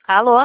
Alô?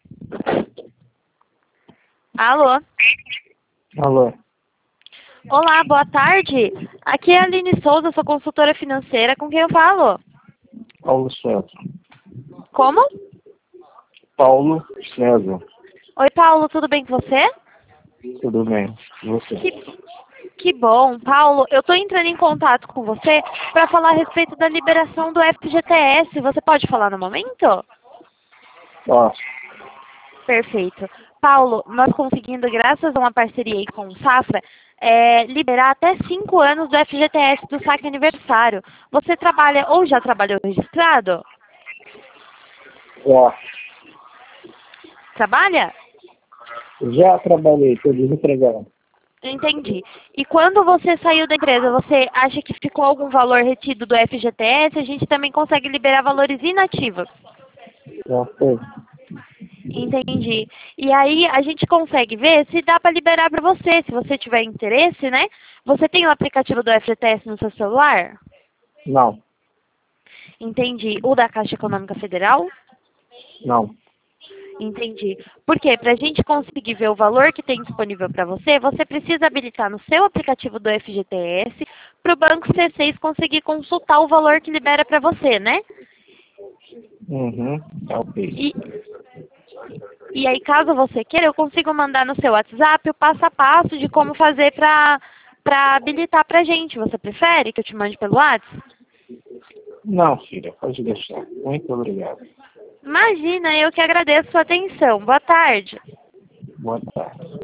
Alô? Alô, Olá, boa tarde. Aqui é a Aline Souza, sou consultora financeira. Com quem eu falo? Paulo César. Como? Paulo César, Oi, Paulo, tudo bem com você? tudo bem? E você? Que bom. Paulo, eu estou entrando em contato com você para falar a respeito da liberação do FGTS. Você pode falar no momento? Posso? Perfeito. Paulo, nós conseguindo, graças a uma parceria aí com o Safra, liberar até 5 anos do FGTS do saque aniversário. Você trabalha ou já trabalhou registrado? Posso. Trabalha? Já trabalhei, estou desempregado. Entendi. E quando você saiu da empresa, você acha que ficou algum valor retido do FGTS? A gente também consegue liberar valores inativos. Já foi. Entendi. E aí a gente consegue ver se dá para liberar para você, se você tiver interesse, né? Você tem o aplicativo do FGTS no seu celular? Não, Entendi. O da Caixa Econômica Federal? não. Entendi. Por quê? Para a gente conseguir ver o valor que tem disponível para você, você precisa habilitar no seu aplicativo do FGTS para o Banco C6 conseguir consultar o valor que libera para você, né? Uhum, tá ok. E aí, caso você queira, eu consigo mandar no seu WhatsApp o passo a passo de como fazer para habilitar para a gente. Você prefere que eu te mande pelo WhatsApp? Não, filha, pode deixar. Muito obrigado. Imagina, eu que agradeço a sua atenção. Boa tarde. Boa tarde.